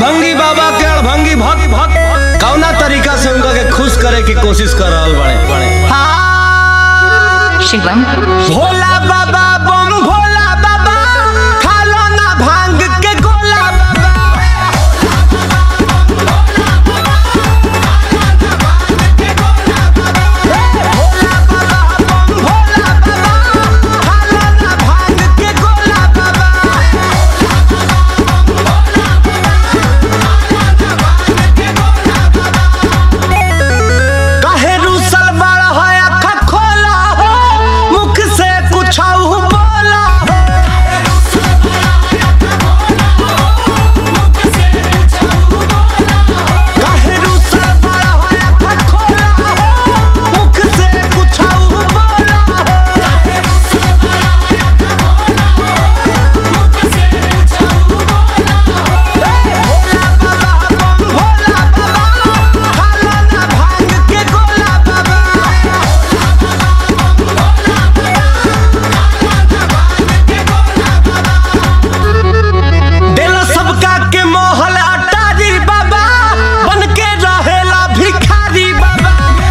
अड़भंगी बाबा के अड़भंगी भक्त भक्त कौना तरीका से उनका के खुश करे की कोशिश कर रहल बड़े। हाँ शिवम भोला बाबा बम भोला बाबा खालो ना भांग के गोला बाबा। भोला बाबा बम भोला बाबा खालो ना भांग के गोला बाबा। काहे रूसल बड़ा है अखा खोला हो मुख से कुछ बोला हो। काहे रूसल बड़ा है अखा खोला हो मुख से कुछ बोला हो। भोला बाबा बम भोला बाबा खालो ना भांग के गोला बाबा। देला सबका के मोहल अटारी बाबा बन के रहेला भिखारी बाबा।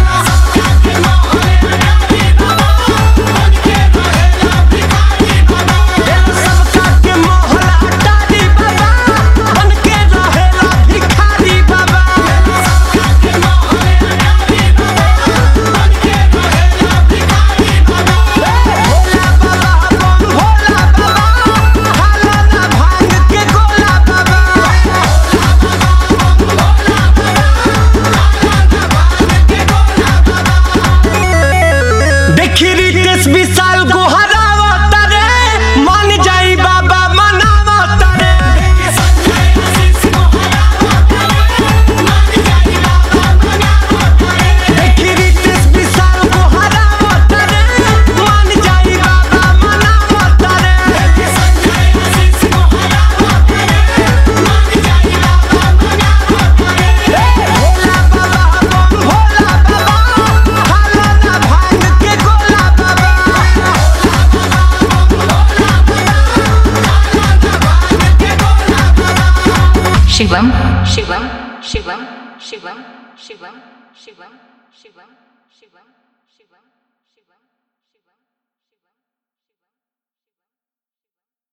देला सबका के मोहल अटारी बाबा बन के रहेला भिखारी बाबा। भोला बाबा बम भोला बाबा खालो ना भांग के गोला बाबा। देखी रितेश विशाल गुहरावत रे मन जाई बाबा मनावत रे। देखी रितेश विशाल गुहरावत रे मन जाई बाबा मनावत रे। भोला बाबा बम भोला बाबा खालो ना भांग के गोला बाबा। शिवम शिवम शिवम शिवम शिवम शिवम शिवम शिवम